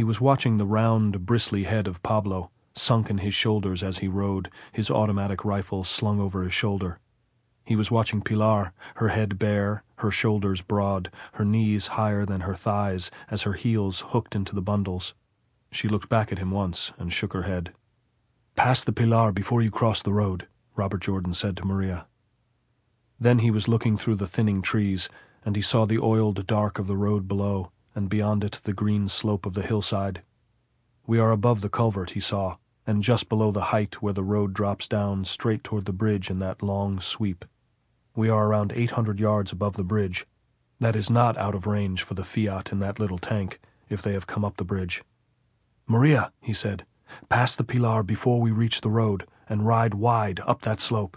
He was watching the round, bristly head of Pablo, sunk in his shoulders as he rode, his automatic rifle slung over his shoulder. He was watching Pilar, her head bare, her shoulders broad, her knees higher than her thighs as her heels hooked into the bundles. She looked back at him once and shook her head. "Pass the Pilar before you cross the road," Robert Jordan said to Maria. Then he was looking through the thinning trees, and he saw the oiled dark of the road below, and beyond it the green slope of the hillside. "We are above the culvert," he saw, and just below the height where the road drops down straight toward the bridge in that long sweep. We are around 800 yards above the bridge. That is not out of range for the Fiat in that little tank, if they have come up the bridge. "Maria," he said, "pass the Pilar before we reach the road, and ride wide up that slope."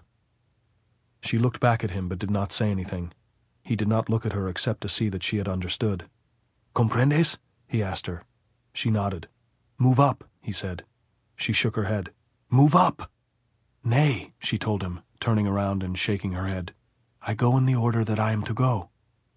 She looked back at him but did not say anything. He did not look at her except to see that she had understood. "Comprendes?" he asked her. She nodded. "Move up," he said. She shook her head. "Move up!" "Nay," she told him, turning around and shaking her head. "I go in the order that I am to go."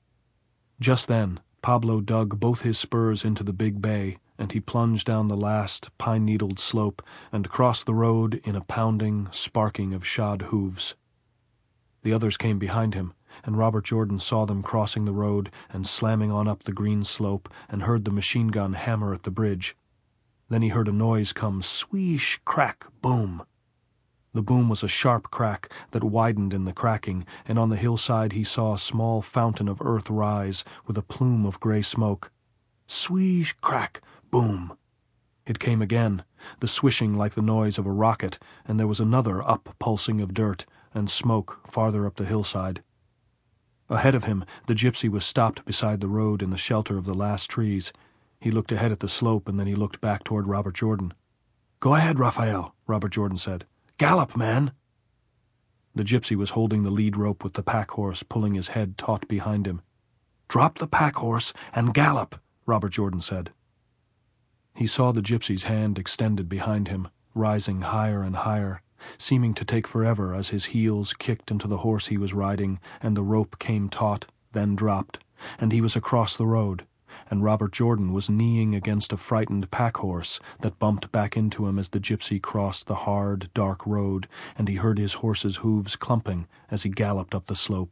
Just then, Pablo dug both his spurs into the big bay, and he plunged down the last pine-needled slope and crossed the road in a pounding, sparking of shod hooves. The others came behind him, and Robert Jordan saw them crossing the road and slamming on up the green slope and heard the machine gun hammer at the bridge. Then he heard a noise come sweesh, crack, boom. The boom was a sharp crack that widened in the cracking, and on the hillside he saw a small fountain of earth rise with a plume of gray smoke. Sweesh, crack, boom. It came again, the swishing like the noise of a rocket, and there was another up-pulsing of dirt and smoke farther up the hillside. Ahead of him, the gypsy was stopped beside the road in the shelter of the last trees. He looked ahead at the slope, and then he looked back toward Robert Jordan. "Go ahead, Raphael," Robert Jordan said. "Gallop, man!" The gypsy was holding the lead rope with the pack horse pulling his head taut behind him. "Drop the pack horse and gallop," Robert Jordan said. He saw the gypsy's hand extended behind him, rising higher and higher, seeming to take forever as his heels kicked into the horse he was riding, and the rope came taut, then dropped, and he was across the road, and Robert Jordan was kneeing against a frightened pack horse that bumped back into him as the gypsy crossed the hard, dark road, and he heard his horse's hooves clumping as he galloped up the slope.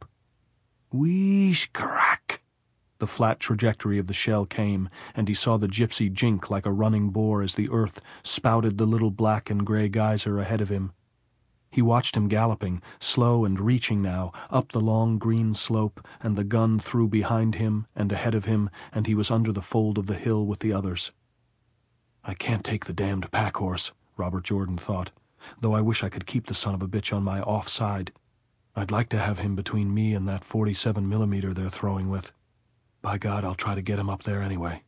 Wheesh, crack! The flat trajectory of the shell came, and he saw the gypsy jink like a running boar as the earth spouted the little black and gray geyser ahead of him. He watched him galloping, slow and reaching now, up the long green slope, and the gun threw behind him and ahead of him, and he was under the fold of the hill with the others. "I can't take the damned pack horse," Robert Jordan thought, "though I wish I could keep the son of a bitch on my offside. I'd like to have him between me and that 47mm they're throwing with. By God, I'll try to get him up there anyway."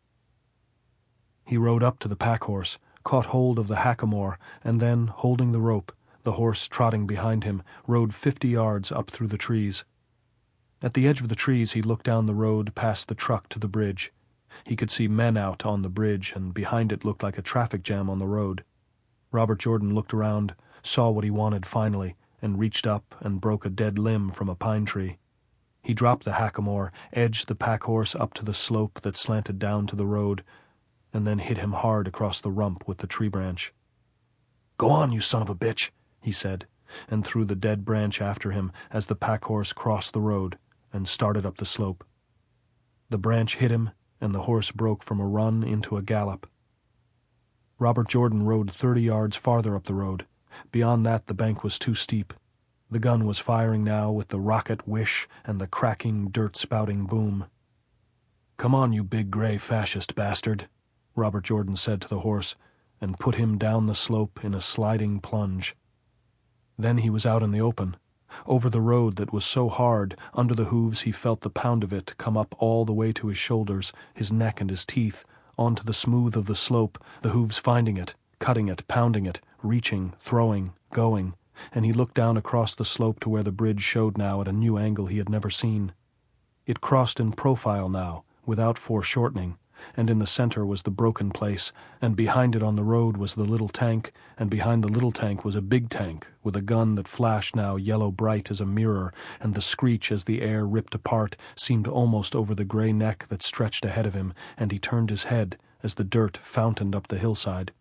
He rode up to the pack horse, caught hold of the hackamore, and then, holding the rope, the horse trotting behind him, rode 50 yards up through the trees. At the edge of the trees he looked down the road past the truck to the bridge. He could see men out on the bridge, and behind it looked like a traffic jam on the road. Robert Jordan looked around, saw what he wanted finally, and reached up and broke a dead limb from a pine tree. He dropped the hackamore, edged the pack horse up to the slope that slanted down to the road, and then hit him hard across the rump with the tree branch. "Go on, you son of a bitch," he said, and threw the dead branch after him as the pack horse crossed the road and started up the slope. The branch hit him, and the horse broke from a run into a gallop. Robert Jordan rode 30 yards farther up the road. Beyond that the bank was too steep. The gun was firing now with the rocket whish and the cracking, dirt-spouting boom. "Come on, you big gray fascist bastard," Robert Jordan said to the horse, and put him down the slope in a sliding plunge. Then he was out in the open. Over the road that was so hard, under the hooves he felt the pound of it come up all the way to his shoulders, his neck and his teeth, onto the smooth of the slope, the hooves finding it, cutting it, pounding it, reaching, throwing, going, and he looked down across the slope to where the bridge showed now at a new angle he had never seen. It crossed in profile now, without foreshortening, and in the center was the broken place, and behind it on the road was the little tank, and behind the little tank was a big tank, with a gun that flashed now yellow bright as a mirror, and the screech as the air ripped apart seemed almost over the gray neck that stretched ahead of him, and he turned his head, as the dirt fountained up the hillside.